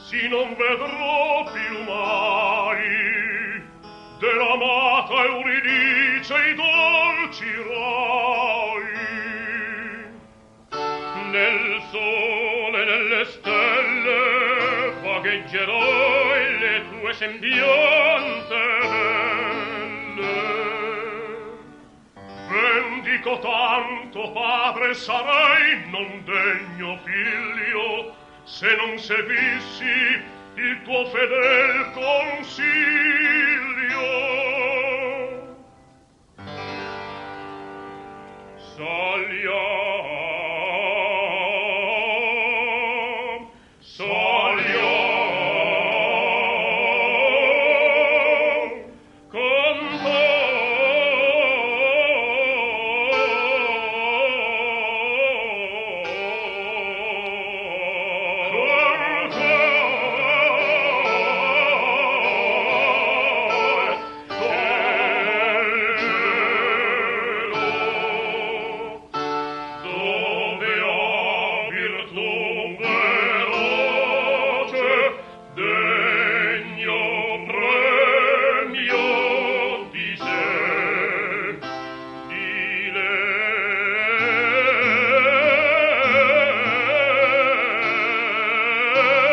sì non vedrò più mai dell'amata Euridice i dolci rai. Nel sole, nelle stelle vagheggerò e le tue sembianze belle. Bendico tanto, padre, sarei non degno figlio se non seguissi il tuo fedel consiglio. Saliam, saliam, dove ho virtù veloce, degno premio di sé, di lei.